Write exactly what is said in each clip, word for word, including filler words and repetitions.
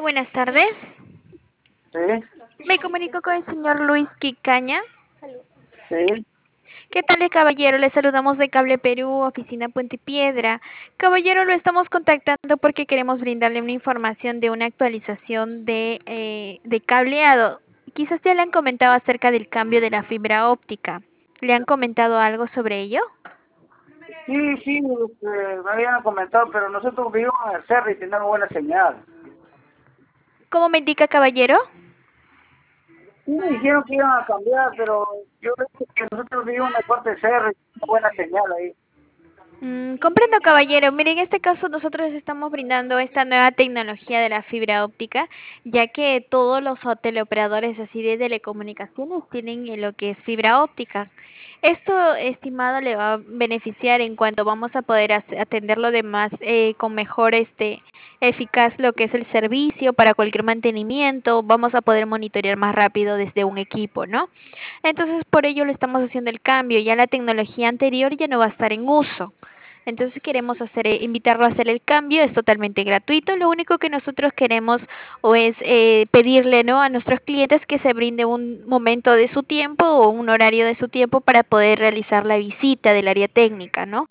buenas tardes. Sí, Me comunico con el señor Luis Quicaña. sí. ¿Qué tal, caballero? Le saludamos de Cable Perú, oficina Puente Piedra. Caballero, lo estamos contactando porque queremos brindarle una información de una actualización de, eh, de cableado. Quizás ya le han comentado acerca del cambio de la fibra óptica. ¿Le han comentado algo sobre ello? Sí, sí, este, me habían comentado, pero nosotros vivimos en el cerro y tenemos buena señal. ¿Cómo me indica, caballero? Sí, me dijeron que iban a cambiar, pero yo creo que nosotros vivimos en el parte del cerro y tenemos buena señal ahí. Mm, comprendo, caballero. Mire, en este caso nosotros estamos brindando esta nueva tecnología de la fibra óptica, ya que todos los o- teleoperadores así de telecomunicaciones tienen eh, lo que es fibra óptica. Esto, estimado, le va a beneficiar en cuanto vamos a poder hace- atenderlo de más eh, con mejor este eficaz lo que es el servicio para cualquier mantenimiento. Vamos a poder monitorear más rápido desde un equipo, ¿no? Entonces, por ello le estamos haciendo el cambio. Ya la tecnología anterior ya no va a estar en uso. Entonces queremos hacer, eh, invitarlo a hacer el cambio, es totalmente gratuito. Lo único que nosotros queremos o es eh, pedirle, ¿no?, a nuestros clientes que se brinde un momento de su tiempo o un horario de su tiempo para poder realizar la visita del área técnica, ¿no?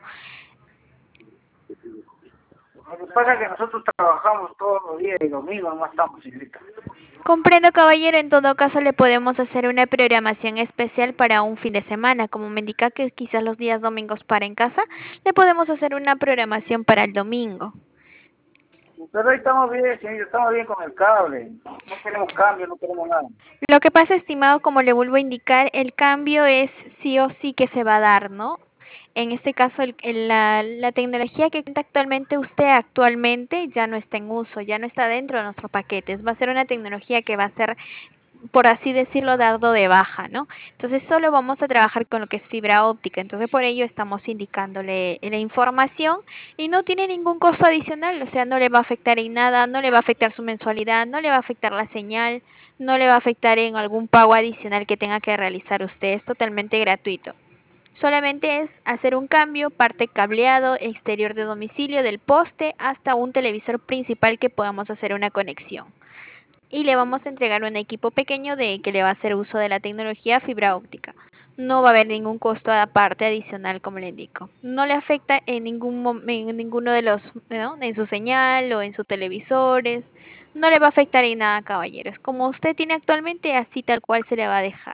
Lo que pasa es que nosotros trabajamos todos los días y domingos, no estamos sin grita. Comprendo, caballero. En todo caso, le podemos hacer una programación especial para un fin de semana. Como me indica que quizás los días domingos para en casa, le podemos hacer una programación para el domingo. Pero ahí estamos bien, señor, estamos bien con el cable. No queremos cambio, no queremos nada. Lo que pasa, estimado, como le vuelvo a indicar, el cambio es sí o sí que se va a dar, ¿no? En este caso, el- el- la, la tecnología que cuenta actualmente usted actualmente ya no está en uso, ya no está dentro de nuestros paquetes. Va a ser una tecnología que va a ser, por así decirlo, dado de baja, ¿no? Entonces solo vamos a trabajar con lo que es fibra óptica. Entonces por ello estamos indicándole la información y no tiene ningún costo adicional, o sea, no le va a afectar en nada, no le va a afectar su mensualidad, no le va a afectar la señal, no le va a afectar en algún pago adicional que tenga que realizar usted. Es totalmente gratuito. Solamente es hacer un cambio, parte cableado, exterior de domicilio, del poste hasta un televisor principal que podamos hacer una conexión. Y le vamos a entregar un equipo pequeño de que le va a hacer uso de la tecnología fibra óptica. No va a haber ningún costo aparte adicional, como le indico. No le afecta en ningún en ninguno de los, ¿no?, en su señal o en sus televisores. No le va a afectar en nada, caballeros. Como usted tiene actualmente, así tal cual se le va a dejar.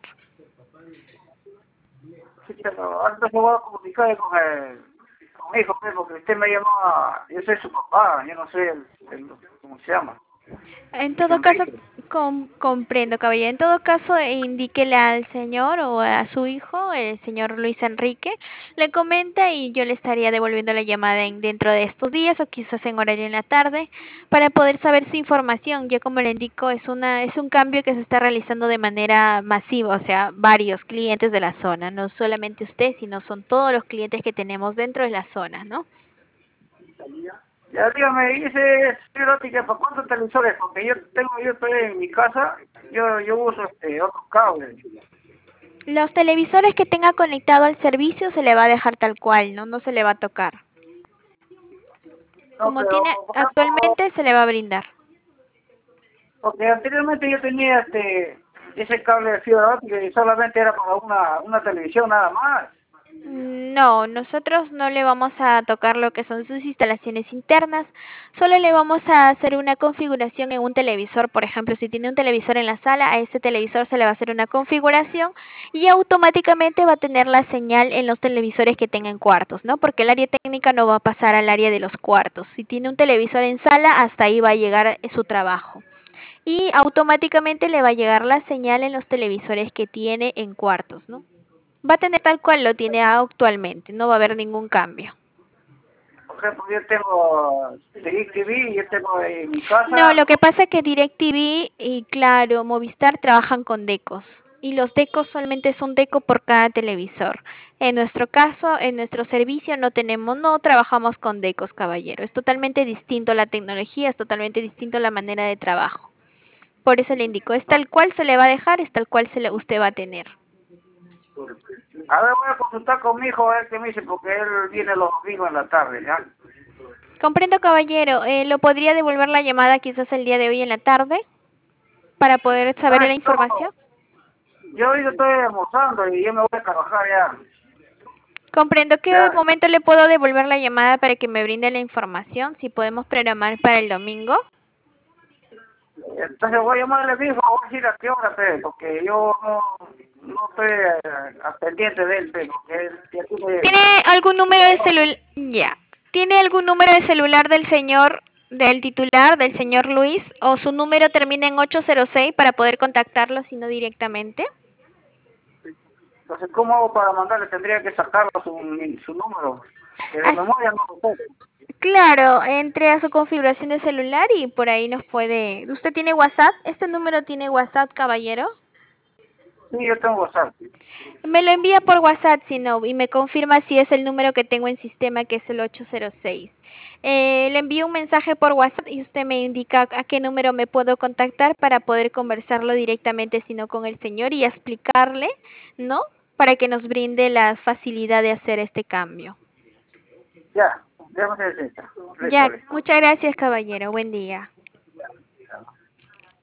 Sí, pero ahorita se voy a comunicar con el, con mi hijo, pues, porque usted me llamó, a- yo soy su papá, yo no soy el, el ¿cómo se llama? En El todo caso, Enrique. com- comprendo, caballero. En todo caso, eh, indíquele al señor o a su hijo, el señor Luis Enrique, le comenta y yo le estaría devolviendo la llamada en, dentro de estos días o quizás en horario en la tarde para poder saber su información. Ya como le indico, es una, es un cambio que se está realizando de manera masiva, o sea, varios clientes de la zona, no solamente usted, sino son todos los clientes que tenemos dentro de la zona, ¿no? Ya dígame, dice erótica, ¿para cuántos televisores? Porque yo tengo, yo estoy en mi casa, yo, yo uso este otros cables. Los televisores que tenga conectado al servicio se le va a dejar tal cual, ¿no? No se le va a tocar. No, Como pero tiene por ejemplo, actualmente, se le va a brindar. porque anteriormente yo tenía este ese cable de fibra óptica y solamente era para una, una televisión nada más. No, nosotros no le vamos a tocar lo que son sus instalaciones internas, solo le vamos a hacer una configuración en un televisor. Por ejemplo, si tiene un televisor en la sala, a ese televisor se le va a hacer una configuración y automáticamente va a tener la señal en los televisores que tenga en cuartos, ¿no? Porque el área técnica no va a pasar al área de los cuartos. Si tiene un televisor en sala, hasta ahí va a llegar su trabajo. Y automáticamente le va a llegar la señal en los televisores que tiene en cuartos, ¿no? Va a tener tal cual lo tiene actualmente, no va a haber ningún cambio. Por ejemplo, yo tengo DirecTV, yo tengo en mi No, casa. lo que pasa es que DirecTV y Claro, Movistar trabajan con decos y los decos solamente es un deco por cada televisor. En nuestro caso, en nuestro servicio no tenemos, no trabajamos con decos, caballero. Es totalmente distinto la tecnología, es totalmente distinto la manera de trabajo. Por eso le indico, es tal cual se le va a dejar, es tal cual se le, usted va a tener. A ver, voy a consultar con mi hijo a ver qué me dice, porque él viene los domingos en la tarde, ¿ya? Comprendo, caballero. Eh, ¿lo podría devolver la llamada quizás el día de hoy en la tarde para poder saber Ah, la yo, información? yo ahorita estoy almorzando y yo me voy a trabajar ya. Comprendo. ¿Qué Ya, momento le puedo devolver la llamada para que me brinde la información? Si podemos programar para el domingo. entonces voy a llamarle fijo, voy a decir a qué hora, pe, porque yo no, no estoy eh, al pendiente de él, pe, porque él que aquí ¿Tiene me... algún número de celular? Ya. ¿Tiene algún número de celular del señor, del titular, del señor Luis? ¿O su número termina en ocho cero seis para poder contactarlo, si no directamente? Entonces, ¿cómo hago para mandarle? Tendría que sacarlo su, su número, porque de As- memoria no lo sé. claro, entre a su configuración de celular y por ahí nos puede... ¿Usted tiene WhatsApp? ¿Este número tiene WhatsApp, caballero? Sí, yo tengo WhatsApp. Me lo envía por WhatsApp, si no, y me confirma si es el número que tengo en sistema, que es el ocho cero seis. Eh, le envío un mensaje por WhatsApp y usted me indica a qué número me puedo contactar para poder conversarlo directamente, si no con el señor, y explicarle, ¿no? Para que nos brinde la facilidad de hacer este cambio. Ya, déjame hacer eso. Listo, Ya, listo. muchas gracias, caballero. Buen día.